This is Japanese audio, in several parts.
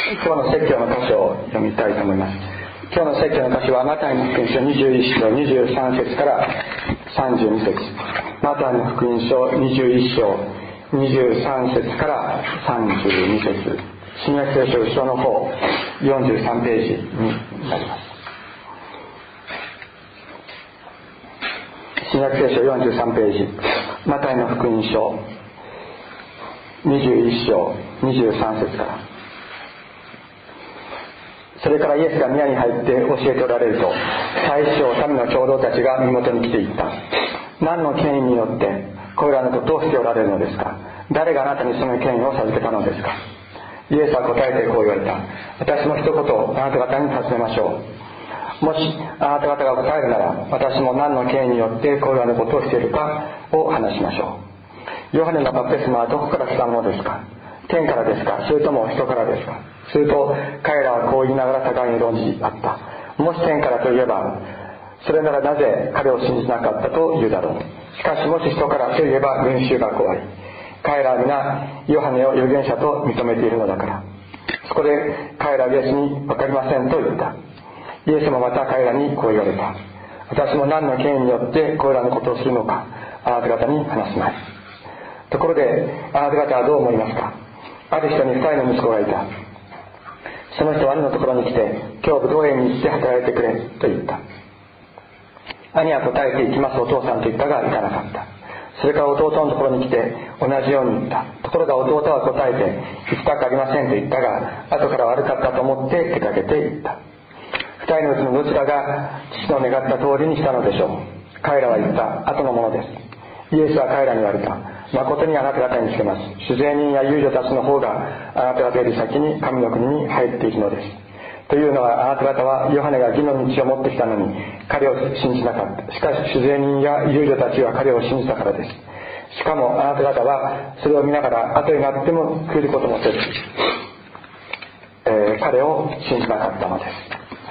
今日の説教の箇所を読みたいと思います。今日の説教の箇所はマタイの福音書21章23節から32節、マタイの福音書21章23節から32節、新約聖書後ろの方43ページになります。新約聖書43ページ、マタイの福音書21章23節から。それからイエスが宮に入って教えておられると、祭司長民の長老たちが身元に来ていった。何の権威によってこれらのことをしておられるのですか。誰があなたにその権威を授けたのですか。イエスは答えてこう言われた。私も一言あなた方に尋ねましょう。もしあなた方が答えるなら、私も何の権威によってこれらのことをしているかを話しましょう。ヨハネのバプテスマはどこから来たものですか。天からですか、それとも人からですか。すると彼らはこう言いながら互いに論じ合った。もし天からといえば、それならなぜ彼を信じなかったと言うだろう。しかしもし人からといえば群衆が怖い。彼らは皆ヨハネを預言者と認めているのだから。そこで彼らはイエスに分かりませんと言った。イエスもまた彼らにこう言われた。私も何の権威によってこれらのことをするのか、あなた方に話すまい。ところであなた方はどう思いますか。ある人に2人の息子がいた。その人は兄のところに来て、今日武道園に行って働いてくれと言った。兄は答えて、行きますお父さんと言ったが行かなかった。それから弟のところに来て同じように言った。ところが弟は答えて、行きたくありませんと言ったが、後から悪かったと思って出かけて行った。2人のうちのどちらが父の願った通りにしたのでしょう。彼らは言った。後のものです。イエスは彼らに言われた。誠にあなた方につけます。主税人や遊女たちの方があなた方より先に神の国に入っていくのです。というのは、あなた方はヨハネが義の道を持ってきたのに彼を信じなかった。しかし主税人や遊女たちは彼を信じたからです。しかもあなた方はそれを見ながら後になっても来ることもせず、彼を信じなかったのです。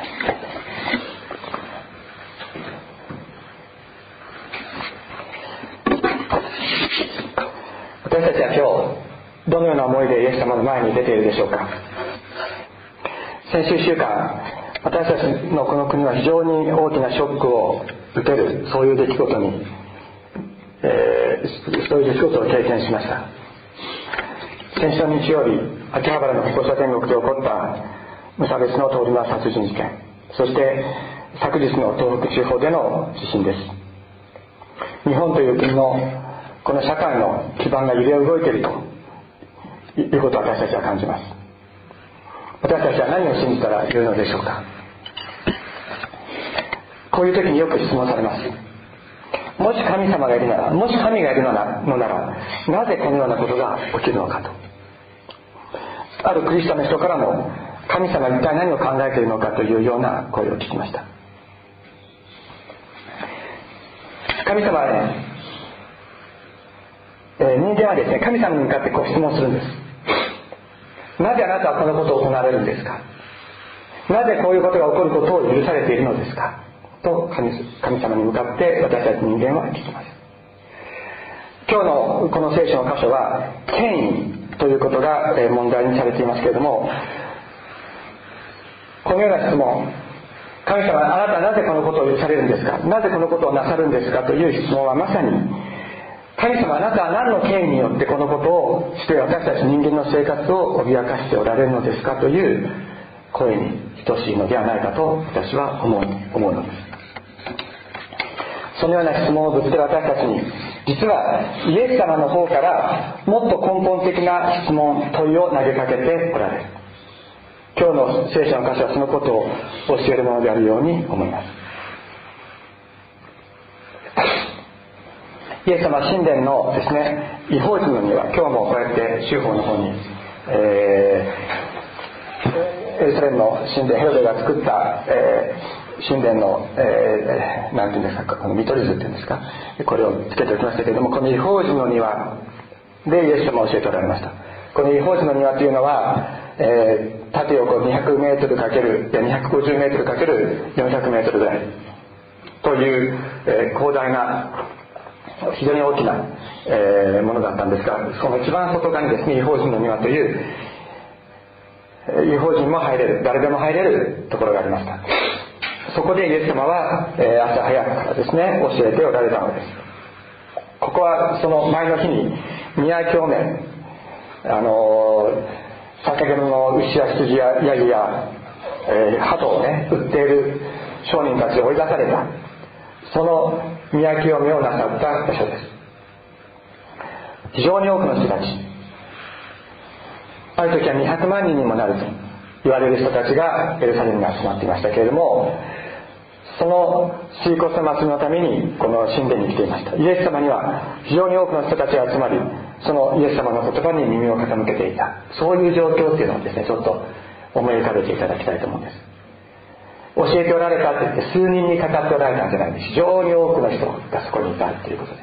私たちは今日どのような思いでイエス様の前に出ているでしょうか。先週1週間、私たちのこの国は非常に大きなショックを受ける、そういう出来事に、そういう出来事を経験しました。先週の日曜日、秋葉原の放射天国で起こった無差別の通り魔殺人事件、そして昨日の東北地方での地震です。日本という国のこの社会の基盤が揺れ動いているということを私たちは感じます。私たちは何を信じたらよいのでしょうか。こういう時によく質問されます。もし神様がいるなら、もし神がいるのなら、なぜこのようなことが起きるのかと。あるクリスチャンの人からも、神様は一体何を考えているのかというような声を聞きました。神様はね、人間はですね、神様に向かってこう質問するんです。なぜあなたはこのことを行われるんですか。なぜこういうことが起こることを許されているのですかと神様に向かって私たち人間は聞きます。今日のこの聖書の箇所は権威ということが問題にされていますけれども、このような質問、神様あなたはなぜこのことを許されるんですか、なぜこのことをなさるんですかという質問はまさに、神様あなたは何の権威によってこのことをして私たち人間の生活を脅かしておられるのですかという声に等しいのではないかと私は思うのです。そのような質問をぶつける私たちに、実はイエス様の方からもっと根本的な質問、問いを投げかけておられる。今日の聖書の箇所はそのことを教えるものであるように思います。イエス様は神殿のですね、異邦人の庭、今日もこうやって州法の方に、エルサレムの神殿、ヘロデが作った、神殿の、なんていうんですか、この見取り図っていうんですか、これをつけておきましたけれども、この異邦人の庭でイエス様は教えておられました。この異邦人の庭というのは、縦横200メートルかける250メートルかける400メートルぐらいという、広大な非常に大きな、ものだったんですが、その一番外側にですね、異邦人の庭という、 違法人も入れる、誰でも入れるところがありました。そこでイエス様は朝早くからですね教えておられたのです。ここはその前の日に宮教名、捧げ物の牛や羊やヤギや、鳩をね売っている商人たちを追い出された、その宮清めをなさった場所です。非常に多くの人たち、ある時は200万人にもなると言われる人たちがエルサレムに集まっていましたけれども、そのシーコスの祭りのためにこの神殿に来ていました。イエス様には非常に多くの人たちが集まり、そのイエス様の言葉に耳を傾けていた、そういう状況っていうのをですねちょっと思い浮かべていただきたいと思うんです。教えておられたって言って数人に語っておられたんじゃないんです。非常に多くの人がそこにいたということです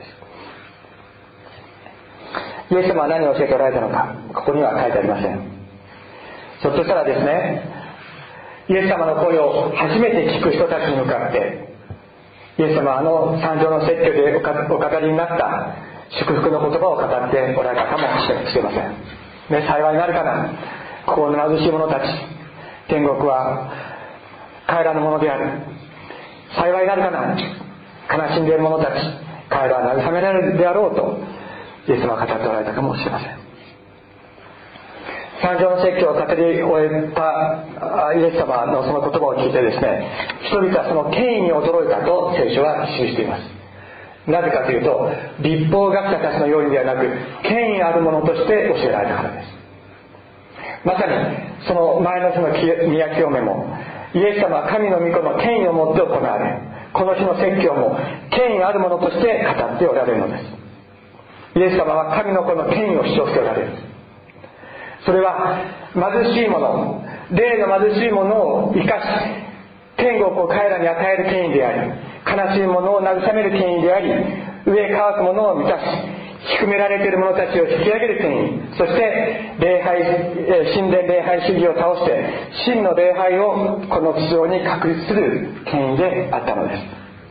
。イエス様は何を教えておられたのか、ここには書いてありません。ひょっとしたらですね、イエス様の声を初めて聞く人たちに向かって、イエス様は山上の説教でお語りになった祝福の言葉を語っておられたかもしれません、ね、幸いになるかな、心の貧しい者たち、天国は彼らのものである、幸いになるかな、悲しんでいる者たち、彼らは慰められるであろうとイエス様は語っておられたかもしれません。山上の説教を語り終えたイエス様のその言葉を聞いてですね、人々はその権威に驚いたと聖書は記しています。なぜかというと、律法学者たちのようにではなく、権威あるものとして教えられたからです。まさにその前の日の宮清めも、イエス様は神の御子の権威をもって行われ、この日の説教も権威あるものとして語っておられるのです。イエス様は神の子の権威を主張しておられる。それは貧しい者、霊の貧しい者を生かし、天国を彼らに与える権威であり、悲しい者を慰める権威であり、飢え渇く者を満たし、低められている者たちを引き上げる権威、そして神殿礼拝主義を倒して真の礼拝をこの地上に確立する権威であったのです。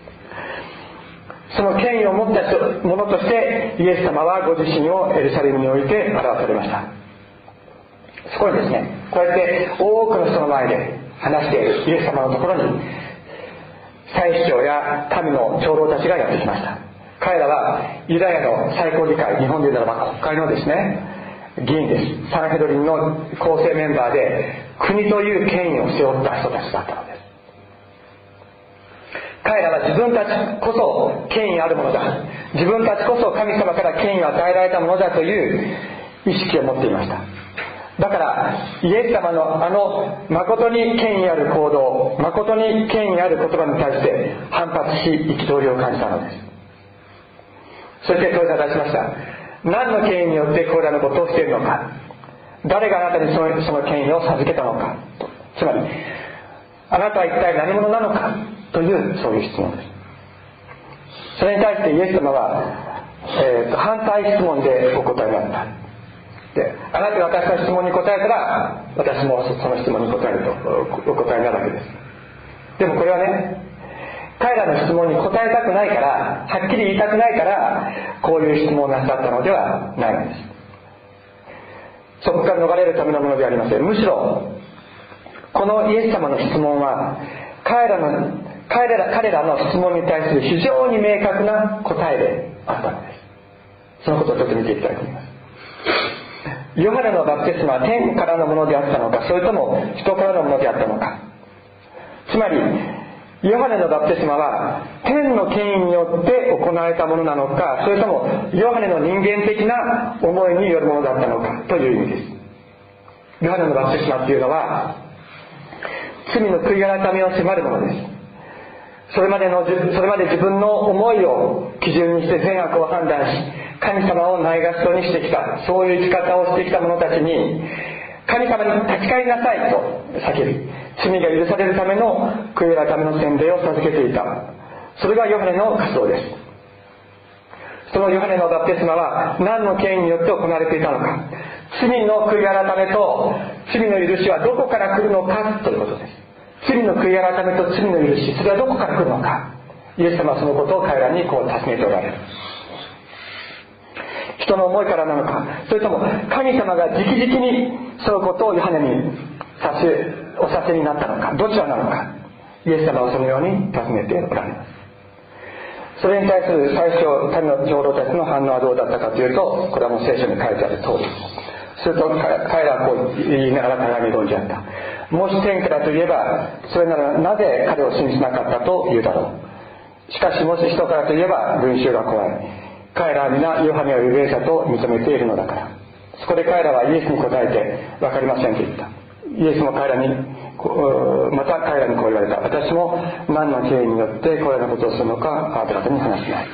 その権威を持った者としてイエス様はご自身をエルサレムにおいて表されました。そこにですね、こうやって多くの人の前で話しているイエス様のところに祭司長や民の長老たちがやってきました。彼らはユダヤの最高議会、日本で言うならば国会のですね議員です。サンヘドリンの構成メンバーで国という権威を背負った人たちだったのです。彼らは自分たちこそ権威あるものだ、自分たちこそ神様から権威を与えられたものだという意識を持っていました。だからイエス様の誠に権威ある行動、誠に権威ある言葉に対して反発し憤りを感じたのです。そして問いただしました。何の権威によってこれらのことをしているのか、誰があなたにその権威を授けたのかと、つまりあなたは一体何者なのかというそういう質問です。それに対してイエス様は、反対質問でお答えになった。で、あなたが私の質問に答えたら私もその質問に答えるとお答えになるわけです。でもこれはね、彼らの質問に答えたくないから、はっきり言いたくないからこういう質問をなさったのではないのです。そこから逃れるためのものではありません。むしろこのイエス様の質問は彼らの質問に対する非常に明確な答えであったのです。そのことをちょっと見ていきたいと思います。ヨハネのバプテスマは天からのものであったのか、それとも人からのものであったのか。つまりヨハネのバプテスマは天の権威によって行われたものなのか、それともヨハネの人間的な思いによるものだったのかという意味です。ヨハネのバプテスマというのは罪の悔い改めを迫るものです。それまで自分の思いを基準にして善悪を判断し、神様をないがしろにしてきた、そういう生き方をしてきた者たちに、神様に立ち返りなさいと叫び、罪が許されるための悔い改めの洗礼を授けていた。それがヨハネの活動です。そのヨハネのバプテスマは何の権威によって行われていたのか、罪の悔い改めと罪の許しはどこから来るのかということです。罪の悔い改めと罪の許し、それはどこから来るのか。イエス様はそのことを彼らにこう尋ねておられる。人の思いからなのか、それとも神様が直々にそのことをヨハネにおさせになったのか、どちらなのか、イエス様はそのように尋ねておられます。それに対する最初民の長老たちの反応はどうだったかというと、これはもう聖書に書いてある通りです。すると彼らはこう言いながら互いに論じ合った。もし天からといえば、それならなぜ彼を信じなかったと言うだろう。しかしもし人からといえば、群衆が怖い。彼らは皆ヨハネを預言者と認めているのだから。そこで彼らはイエスに答えて、分かりませんと言った。イエスもまた彼らにこう言われた。私も何の経緯によってこれらのことをするのかあなた方に話しない。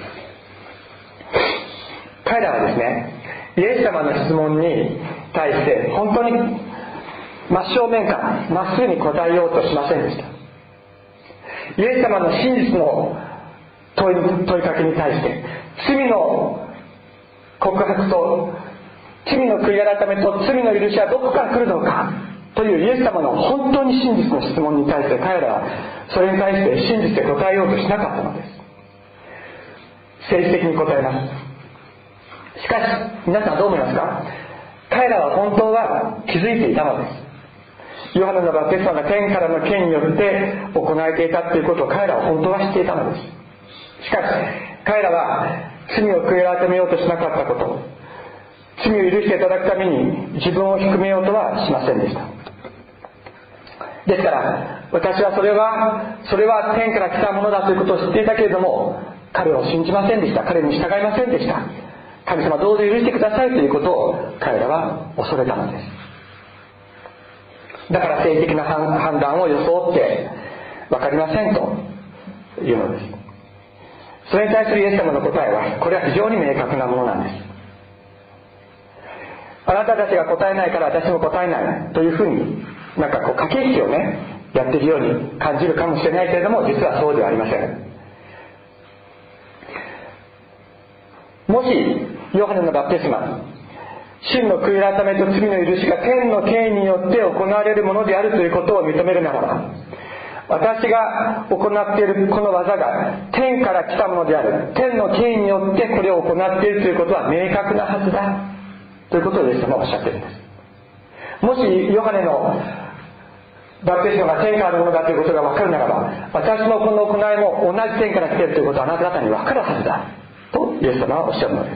彼らはですね、イエス様の質問に対して本当に真正面からまっすぐに答えようとしませんでした。イエス様の真実の問いかけに対して、罪の告白と罪の悔い改めと罪の許しはどこから来るのかというイエス様の本当に真実の質問に対して、彼らはそれに対して真実で答えようとしなかったのです。政治的に答えます。しかし皆さんどう思いますか？彼らは本当は気づいていたのです。ヨハネのバプテスマが天からの権によって行われていたということを彼らは本当は知っていたのです。しかし彼らは罪を悔い改めようとしなかったこと、罪を許していただくために自分を低めようとはしませんでした。ですから私はそれは天から来たものだということを知っていたけれども、彼を信じませんでした。彼に従いませんでした。神様どうぞ許してくださいということを彼らは恐れたのです。だから政治的な判断を装って分かりませんというのです。それに対するイエス様の答えは、これは非常に明確なものなんです。あなたたちが答えないから私も答えないというふうに駆け引きをやっているように感じるかもしれないけれども、実はそうではありません。もしヨハネのバプテスマ、真の悔い改めと罪の許しが天の権威によって行われるものであるということを認めるならば、私が行っているこの技が天から来たものである、天の権威によってこれを行っているということは明確なはずだということをイエス様はおっしゃっているんです。もしヨハネのバプテスマが天からのものだということが分かるならば、私のこの行いも同じ天から来ているということはあなた方に分かるはずだとイエス様はおっしゃるのです。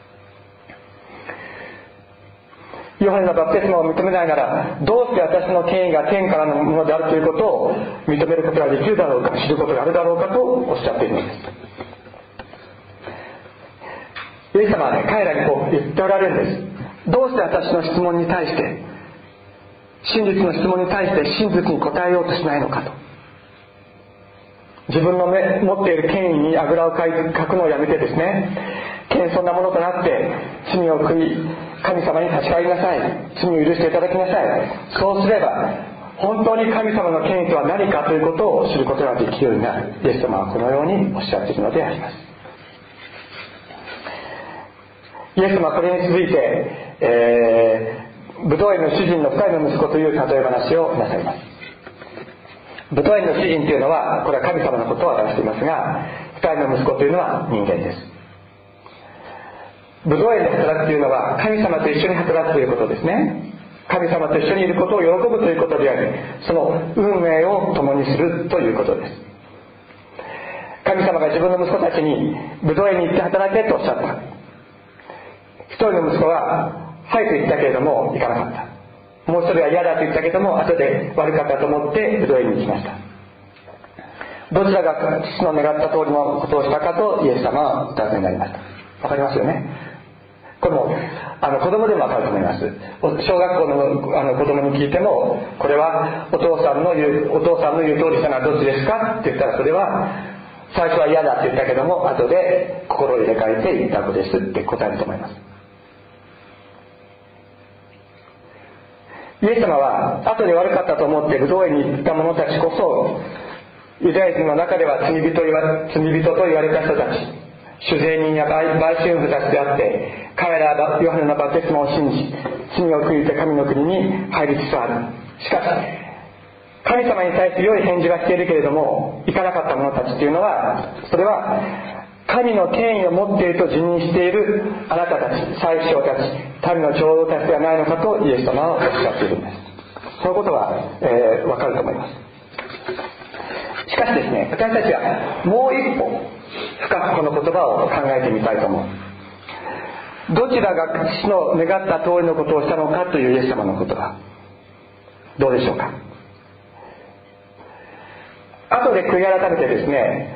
ヨハネのバプテスマを認めないなら、どうして私の権威が天からのものであるということを認めることができるだろうか、知ることがあるだろうかとおっしゃっているのです。イエス様は彼らにこう言っておられるんです。どうして私の質問に対して、真実の質問に対して真実に答えようとしないのかと。自分の持っている権威にあぐらをかくのをやめてですね、謙遜なものとなって罪を悔い、神様に立ち返りなさい、罪を許していただきなさい。そうすれば本当に神様の権威とは何かということを知ることができるようになる。イエス様はこのようにおっしゃっているのであります。イエス様はこれに続いて、ブドウ園の主人の二人の息子という例え話をなさいます。ブドウ園の主人というのは、これは神様のことを表していますが、二人の息子というのは人間です。ブドウ園で働くというのは神様と一緒に働くということですね。神様と一緒にいることを喜ぶということであり、その運命を共にするということです。神様が自分の息子たちにブドウ園に行って働けとおっしゃった。一人の息子ははいと言ったけれども行かなかった。もう一人は嫌だと言ったけれども後で悪かったと思ってブドウ園に行きました。どちらが父の願った通りのことをしたかとイエス様はお尋ねになりました。わかりますよね。これも子供でもわかると思います。小学校の子供に聞いても、これはお父さんの言う通りしたのはどっちですかって言ったら、それは最初は嫌だって言ったけども後で心を入れ替えて言った子ですって答えると思います。イエス様は後で悪かったと思ってブドウ園に行った者たちこそ、ユダヤ人の中では罪人と言われた人たち、主税人や売春婦たちであって、彼らはヨハネのバプテスマを信じ、罪を悔いて神の国に入りつつある。しかし神様に対して良い返事がしているけれども行かなかった者たちというのは、それは神の権威を持っていると自認しているあなたたち、祭司長たち、民の長老たちではないのかとイエス様はおっしゃっているんです。 そのことは、分かると思います。しかしですね、私たちはもう一歩深くこの言葉を考えてみたいと思う。どちらが父の願った通りのことをしたのかというイエス様の言葉、どうでしょうか。後で悔い改めてですね、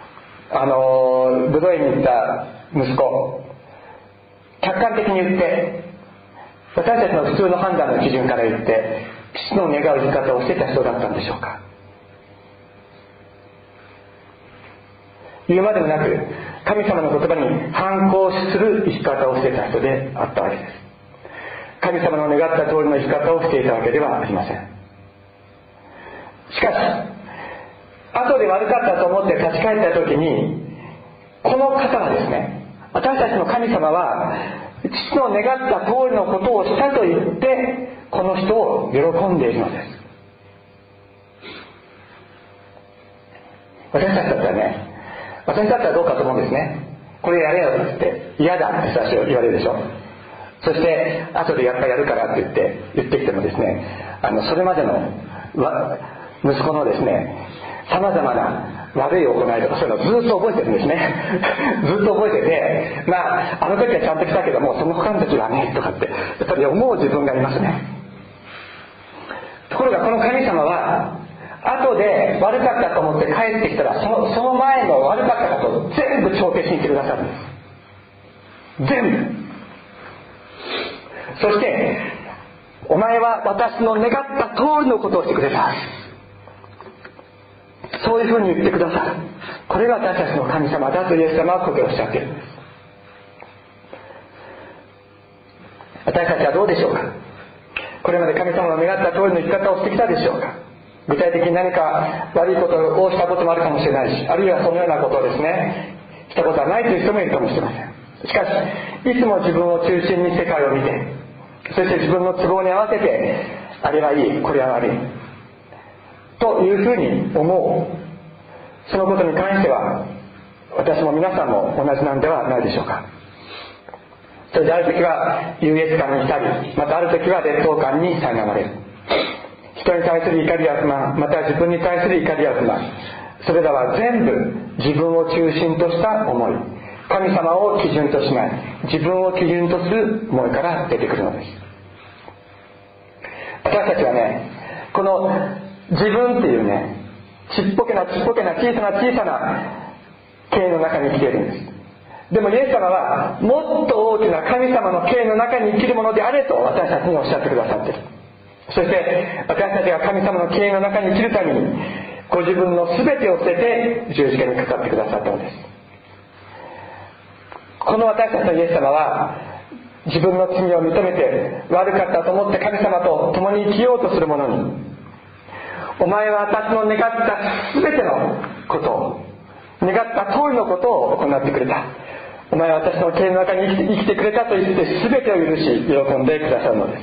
ブドウ園に行った息子、客観的に言って、私たちの普通の判断の基準から言って父の願う生き方をしていた人だったんでしょうか。言うまでもなく、神様の言葉に反抗する生き方をしていた人であったわけです。神様の願った通りの生き方をしていたわけではありません。しかし後で悪かったと思って立ち返った時に、この方はですね、私たちの神様は父の願った通りのことをしたと言ってこの人を喜んでいるのです。私たちだったらね、私だったらどうかと思うんですね。これやれよって言って嫌だって最初言われるでしょ。そして後でやっぱやるからって言ってきてもですね、それまでの息子のですね、さまざまな悪い行いとかそういうのをずっと覚えてるんですねずっと覚えてて、あの時はちゃんと来たけどもその他の時はねとかってやっぱり思う自分がいますね。ところがこの神様は後で悪かったと思って帰ってきたら、その前の悪かったことを全部帳消しにしてくださるんです。全部。そしてお前は私の願った通りのことをしてくれた、そういうふうに言ってくださる。これが私たちの神様だとイエス様はここでおっしゃっているんです。私たちはどうでしょうか。これまで神様の願った通りの生き方をしてきたでしょうか。具体的に何か悪いことをしたこともあるかもしれないし、あるいはそのようなことをですねしたことはないという人もいるかもしれません。しかしいつも自分を中心に世界を見て、そして自分の都合に合わせてあれはいいこれは悪いというふうに思う、そのことに関しては私も皆さんも同じなんではないでしょうか。それである時は優越感に浸り、またある時は劣等感に苛まれる。人に対する怒りや不満、また自分に対する怒りや不満、それらは全部自分を中心とした思い、神様を基準としない自分を基準とする思いから出てくるのです。私たちはね、この自分っていうね、ちっぽけな小さな刑の中に生きているんです。でもイエス様はもっと大きな神様の刑の中に生きるものであれと私たちにおっしゃってくださっている。そして私たちが神様の刑の中に生きるためにご自分の全てを捨てて十字架にかかってくださったのです。この私たちのイエス様は自分の罪を認めて悪かったと思って神様と共に生きようとする者に、お前は私の願った全てのことを、願った通りのことを行ってくれた、お前は私の刑の中に生きてくれたと言って全てを許し喜んでくださるのです。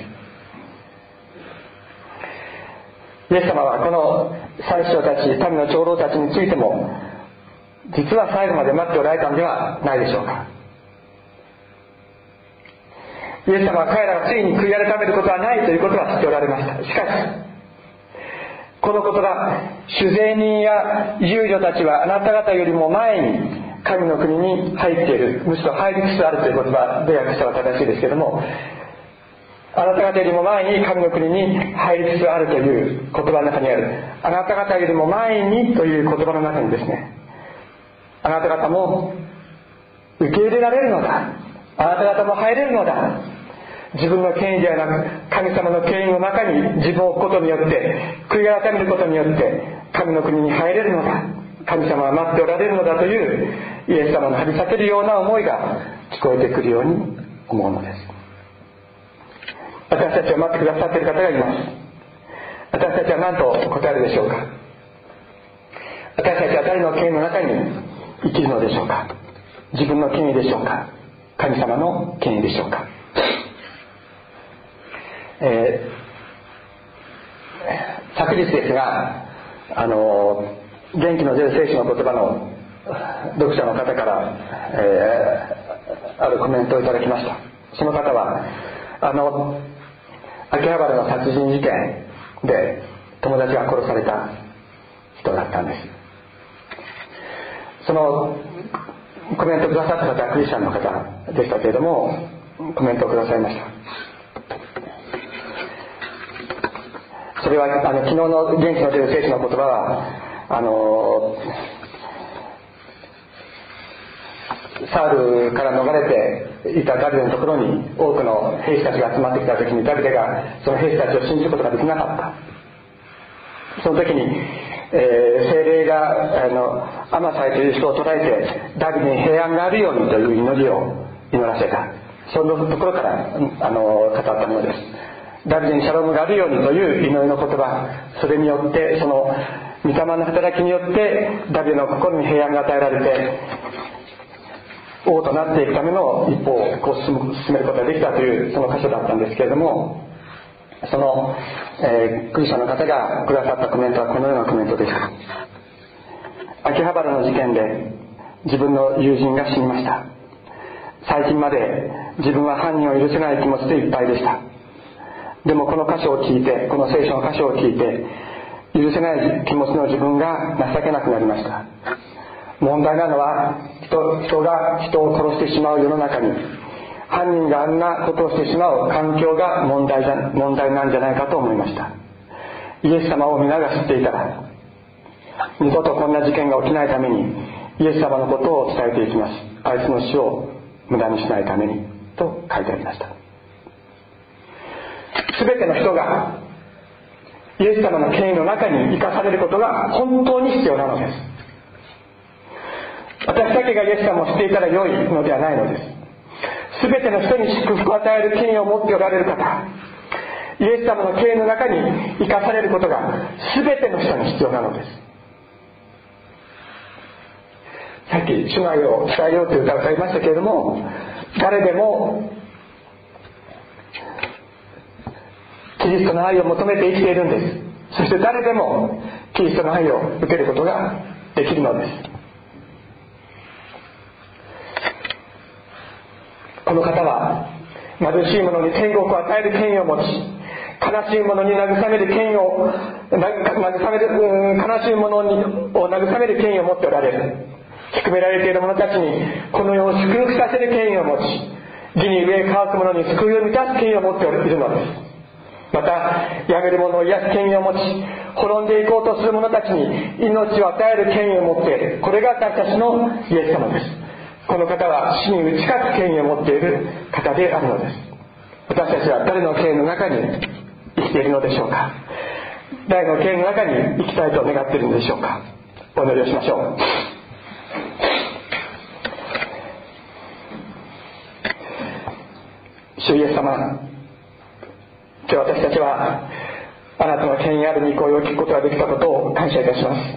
イエス様はこの祭司長たち、民の長老たちについても実は最後まで待っておられたのではないでしょうか。イエス様は彼らがついに悔い改めることはないということは知っておられました。しかしこのことが主税人や猶予たちはあなた方よりも前に神の国に入っている、むしろ入りつつあるという言葉で訳したら正しいですけども、あなた方よりも前に神の国に入りつつあるという言葉の中にある、あなた方よりも前にという言葉の中にですね、あなた方も受け入れられるのだ、あなた方も入れるのだ、自分の権威ではなく神様の権威の中に自分を置くことによって、悔い改めることによって神の国に入れるのだ、神様は待っておられるのだというイエス様の張り裂けるような思いが聞こえてくるように思うのです。私たちを待ってくださっている方がいます。私たちは何と答えるでしょうか。私たちは誰の権威の中に生きるのでしょうか。自分の権威でしょうか、神様の権威でしょうか。昨日ですが、元気の出る聖書の言葉の読者の方から、あるコメントをいただきました。その方は秋葉原の殺人事件で友達が殺された人だったんです。そのコメントをくださった方はクリスチャンの方でしたけれども、コメントをくださいました。それは昨日の現地の出る聖書の言葉はサウルから逃れていたダビデのところに多くの兵士たちが集まってきた時に、ダビデがその兵士たちを信じることができなかった。その時に、聖霊がアマサイという人を捉えてダビデに平安があるようにという祈りを祈らせた。そのところから語ったものです。ダビデにシャロームがあるようにという祈りの言葉、それによってその御霊の働きによってダビデの心に平安が与えられて王となっていくための一歩をこう進めることができたというその箇所だったんですけれども、その、クリスチャンの方がくださったコメントはこのようなコメントでした。秋葉原の事件で自分の友人が死にました。最近まで自分は犯人を許せない気持ちでいっぱいでした。でもこの箇所を聞いて、この聖書の箇所を聞いて、許せない気持ちの自分が情けなくなりました。問題なのは人が人を殺してしまう世の中に犯人があんなことをしてしまう環境が問題なんじゃないかと思いました。イエス様を皆が知っていたら二度とこんな事件が起きないためにイエス様のことを伝えていきます。あいつの死を無駄にしないためにと書いてありました。すべての人がイエス様の権威の中に生かされることが本当に必要なのです。私だけがイエス様を知っていたら良いのではないのです。すべての人に祝福を与える権威を持っておられる方、イエス様の権威の中に生かされることがすべての人に必要なのです。さっき主の愛を伝えようという歌を歌いましたけれども、誰でもキリストの愛を求めて生きているんです。そして誰でもキリストの愛を受けることができるのです。この方は貧しい者に天国を与える権威を持ち、悲しい者に慰める権威を悲しい者を慰める権威を持っておられる。低められている者たちにこの世を祝福させる権威を持ち、義に飢え渇く者に救いを満たす権威を持っているのです。また病める者を癒す権威を持ち、滅んでいこうとする者たちに命を与える権威を持っている。これが私たちのイエス様です。この方は死に打ち勝つ権威を持っている方であるのです。私たちは誰の権威の中に生きているのでしょうか。誰の権威の中に生きたいと願っているのでしょうか。お祈りをしましょう。主イエス様、今日私たちはあなたの権威ある御声を聞くことができたことを感謝いたします。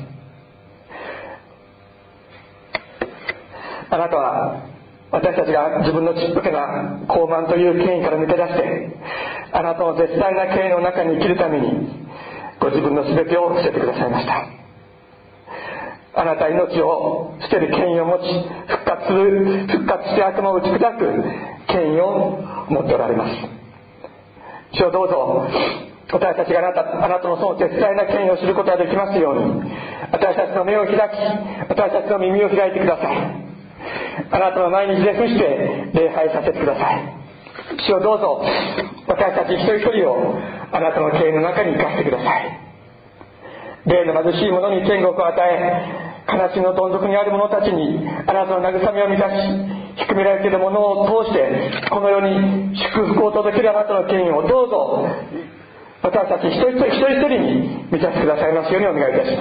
あなたは私たちが自分のちっぽけな傲慢という権威から抜け出して、あなたの絶大な権威の中に生きるためにご自分の全てを捨ててくださいました。あなたは命を捨てる権威を持ち、復活して悪魔を打ち砕く権威を持っておられます。主をどうぞ私たちがあなたのその絶大な権威を知ることができますように、私たちの目を開き、私たちの耳を開いてください。あなたの前にひれ伏して礼拝させてください。主をどうぞ私たち一人一人をあなたの権威の中に生かしてください。霊の貧しい者に天国を与え、悲しみのどん底にある者たちにあなたの慰めを満たし、低められているものを通してこの世に祝福を届けるあなたの権威をどうぞ私たち一人一人に満たしてくださいますようにお願いいたします。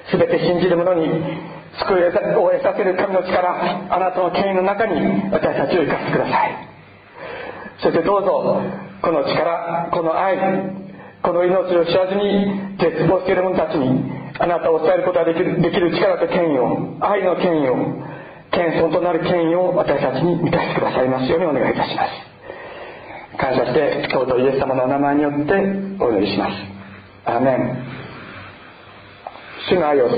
すべて信じる者に救いを得させる神の力、あなたの権威の中に私たちを生かしてください。そしてどうぞこの力、この愛、この命を知らずに絶望している者たちにあなたを伝えることができる力と権威を、愛の権威を、謙遜となる権威を私たちに満たしてくださいますようにお願いいたします。感謝して尊いイエス様のお名前によってお祈りします。アーメン。主の愛を